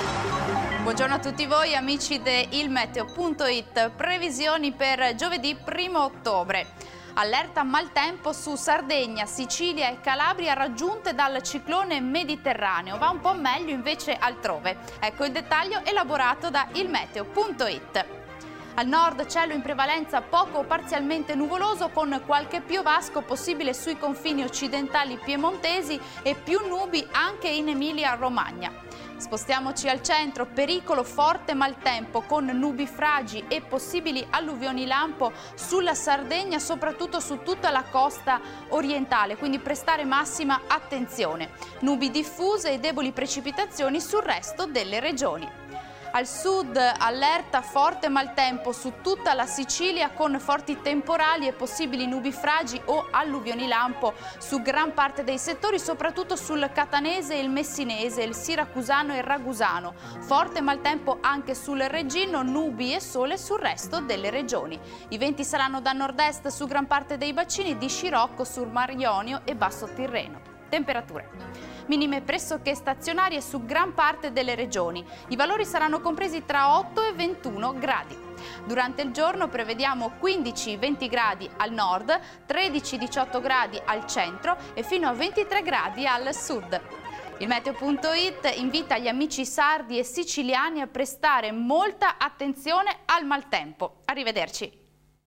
Buongiorno a tutti voi amici di ilmeteo.it, previsioni per giovedì 1 ottobre. Allerta maltempo su Sardegna, Sicilia e Calabria raggiunte dal ciclone mediterraneo, va un po' meglio invece altrove. Ecco il dettaglio elaborato da ilmeteo.it. Al nord cielo in prevalenza poco o parzialmente nuvoloso con qualche piovasco possibile sui confini occidentali piemontesi e più nubi anche in Emilia-Romagna. Spostiamoci al centro, pericolo forte maltempo con nubifragi e possibili alluvioni lampo sulla Sardegna, soprattutto su tutta la costa orientale, quindi prestare massima attenzione. Nubi diffuse e deboli precipitazioni sul resto delle regioni. Al sud allerta forte maltempo su tutta la Sicilia con forti temporali e possibili nubifragi o alluvioni lampo su gran parte dei settori, soprattutto sul catanese, il messinese, il siracusano e il ragusano. Forte maltempo anche sul Reggino, nubi e sole sul resto delle regioni. I venti saranno da nord-est su gran parte dei bacini, di scirocco sul Mar Ionio e Basso Tirreno. Temperature minime pressoché stazionarie su gran parte delle regioni. I valori saranno compresi tra 8 e 21 gradi. Durante il giorno prevediamo 15-20 gradi al nord, 13-18 gradi al centro e fino a 23 gradi al sud. Il meteo.it invita gli amici sardi e siciliani a prestare molta attenzione al maltempo. Arrivederci.